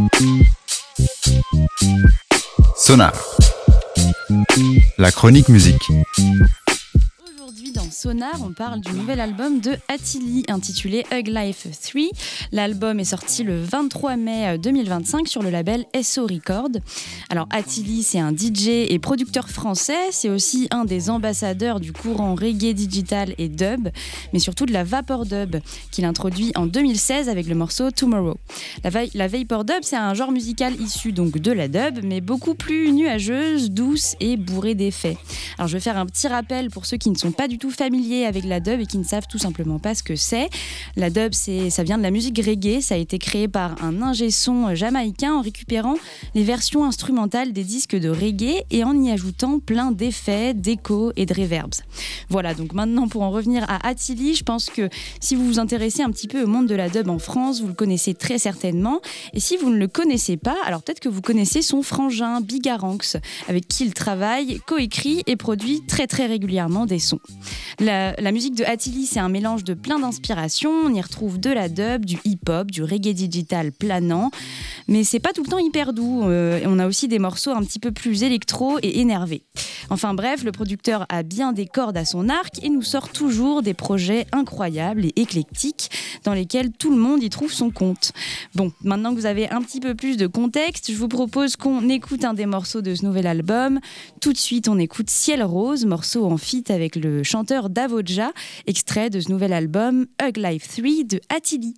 Sonar, la chronique musique. Aujourd'hui dans Sonar, on parle du nouvel album de Attili intitulé Hug Life 3. L'album est sorti le 23 mai 2025 sur le label SO Record. Alors Attili, c'est un DJ et producteur français, c'est aussi un des ambassadeurs du courant reggae digital et dub, mais surtout de la vapor dub qu'il introduit en 2016 avec le morceau Tomorrow. La vapor dub, c'est un genre musical issu donc de la dub, mais beaucoup plus nuageuse, douce et bourrée d'effets. Alors je vais faire un petit rappel pour ceux qui ne sont pas du tout familiers avec la dub et qui ne savent tout simplement pas ce que c'est. La dub, ça vient de la musique reggae, ça a été créé par un ingé son jamaïcain en récupérant les versions instrumentales des disques de reggae et en y ajoutant plein d'effets, d'échos et de reverbs. Voilà, donc maintenant pour en revenir à Attili, je pense que si vous vous intéressez un petit peu au monde de la dub en France, vous le connaissez très certainement. Et si vous ne le connaissez pas, alors peut-être que vous connaissez son frangin Bigaranx, avec qui il travaille, coécrit et produit très très régulièrement des sons. La musique de Attili, c'est un mélange de plein d'inspirations. On y retrouve de la dub, du hip-hop, du reggae digital planant, mais c'est pas tout le temps hyper doux. On a aussi des morceaux un petit peu plus électro et énervés. Enfin bref, le producteur a bien des cordes à son arc et nous sort toujours des projets incroyables et éclectiques dans lesquels tout le monde y trouve son compte. Bon, maintenant que vous avez un petit peu plus de contexte, je vous propose qu'on écoute un des morceaux de ce nouvel album. Tout de suite, on écoute Ciel Rose, morceau en feat avec le chanteur Davoja, extrait de ce nouvel album Hug Life 3 de Attili.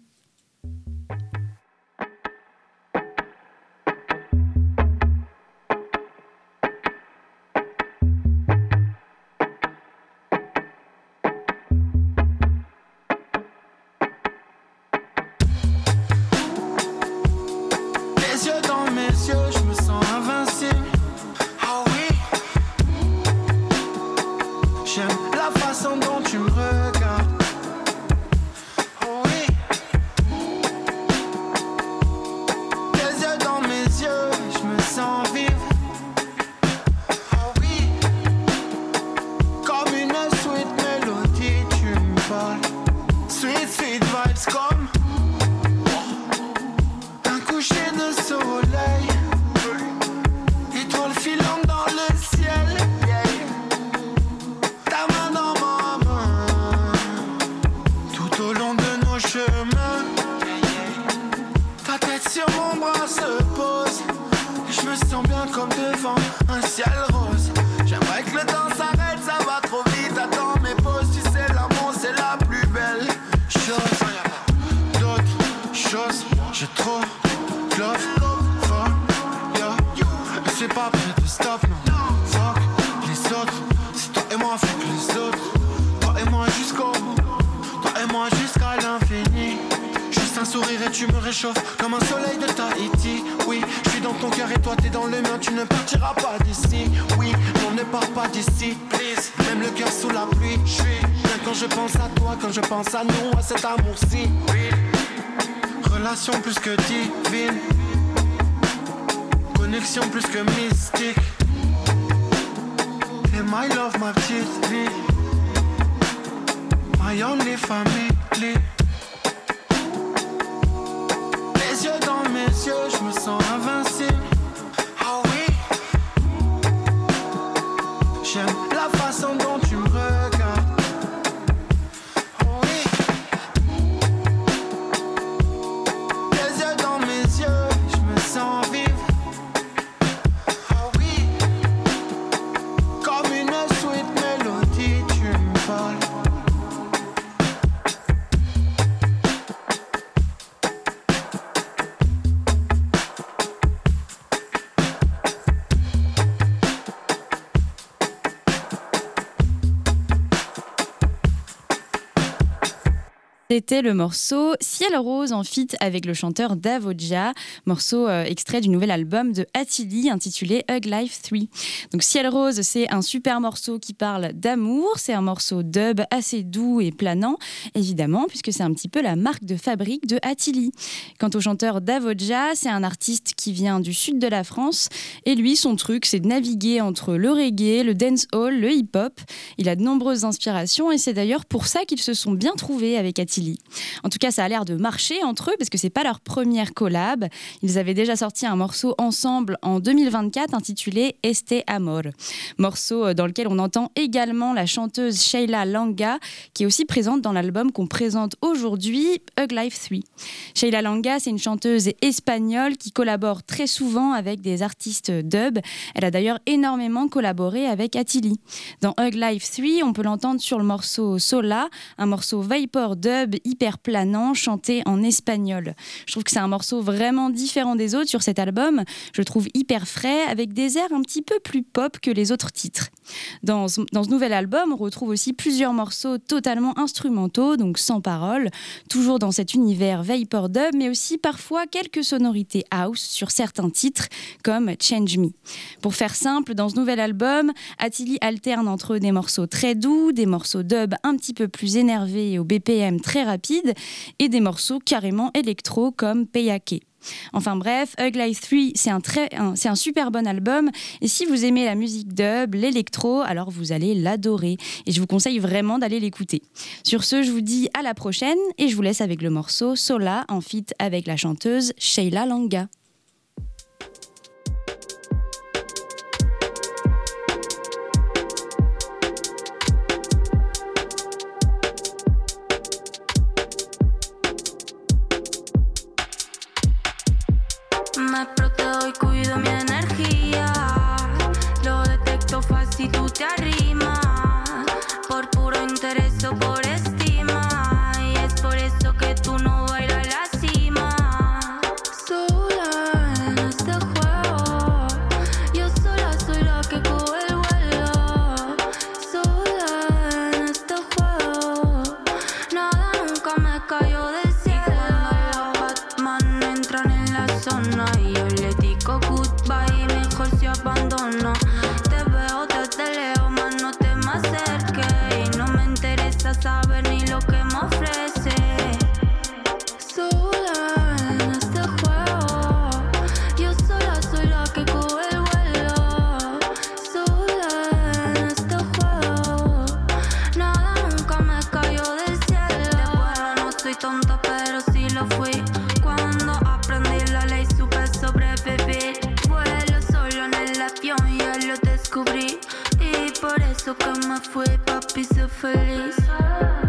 Tu me réchauffes comme un soleil de Tahiti. Oui, je suis dans ton cœur et toi t'es dans le mien. Tu ne partiras pas d'ici. Oui, non ne pars pas d'ici, please. Même le cœur sous la pluie. Je suis bien quand je pense à toi, quand je pense à nous, à cet amour-ci. Oui. Relation plus que divine, connexion plus que mystique. Et my love, ma petite vie, my only family. Je me sens invincible. Oh oui. J'aime la façon dont tu me regardes. Oh oui. Tes yeux dans mes yeux, je me sens vivre. Oh oui. Comme une sweet mélodie, tu me parles. C'était le morceau Ciel Rose en feat avec le chanteur Davoja, morceau extrait du nouvel album de Attili intitulé Hug Life 3. Donc Ciel Rose, c'est un super morceau qui parle d'amour, c'est un morceau dub assez doux et planant, évidemment, puisque c'est un petit peu la marque de fabrique de Attili. Quant au chanteur Davoja, c'est un artiste qui vient du sud de la France et lui, son truc, c'est de naviguer entre le reggae, le dancehall, le hip-hop. Il a de nombreuses inspirations et c'est d'ailleurs pour ça qu'ils se sont bien trouvés avec Attili. Attili. En tout cas, ça a l'air de marcher entre eux parce que c'est pas leur première collab. Ils avaient déjà sorti un morceau ensemble en 2024 intitulé Este Amor. Morceau dans lequel on entend également la chanteuse Sheila Langa qui est aussi présente dans l'album qu'on présente aujourd'hui, Hug Life 3. Sheila Langa, c'est une chanteuse espagnole qui collabore très souvent avec des artistes dub. Elle a d'ailleurs énormément collaboré avec Attili. Dans Hug Life 3, on peut l'entendre sur le morceau Sola, un morceau vapor dub hyper planant chanté en espagnol. Je trouve que c'est un morceau vraiment différent des autres sur cet album. Je le trouve hyper frais avec des airs un petit peu plus pop que les autres titres. Dans ce nouvel album, on retrouve aussi plusieurs morceaux totalement instrumentaux, donc sans paroles, toujours dans cet univers vapor dub, mais aussi parfois quelques sonorités house sur certains titres, comme Change Me. Pour faire simple, dans ce nouvel album, Attili alterne entre des morceaux très doux, des morceaux dub un petit peu plus énervés et au BPM très rapide, et des morceaux carrément électro comme Peyake. Enfin bref, Hug Life 3, c'est un super bon album et si vous aimez la musique dub, l'électro, alors vous allez l'adorer et je vous conseille vraiment d'aller l'écouter. Sur ce, je vous dis à la prochaine et je vous laisse avec le morceau Sola en feat avec la chanteuse Sheila Langa. Me protego y cuido mi energía. Lo detecto fácil, tú te arrimas. Por puro interés o por estima. Y es por eso que tú no bailas la cima. Sola en este juego. Yo sola soy la que coge el vuelo. Sola en este juego. Nada nunca me cayó del cielo. Cuando los Batman entran en la zona y yo le digo goodbye, mejor se abandona. Te veo desde lejos, más no te me acerques. Y no me interesa saber ni lo que me ofrece. Sola en este juego. Yo sola soy la que coge el vuelo. Sola en este juego. Nada nunca me cayó del cielo. De bueno no soy tonta, pero sí lo fui. Cuando aprendí la ley supe sobrevivir. Vuelo solo en el avión, ya lo descubrí. Y por eso que me fui, papi, soy feliz.